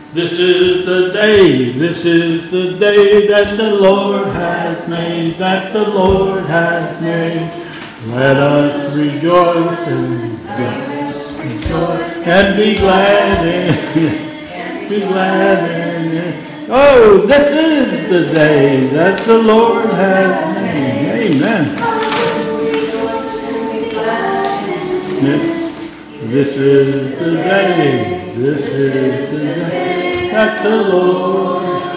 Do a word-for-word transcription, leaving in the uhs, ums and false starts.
This is the day, this is the day that the Lord has made, that the Lord has made. Let us rejoice and be, rejoice and be glad in it, be glad in it. Oh, this is the day that the Lord has made. Amen. Yes. This is the day, this is the day that the Lord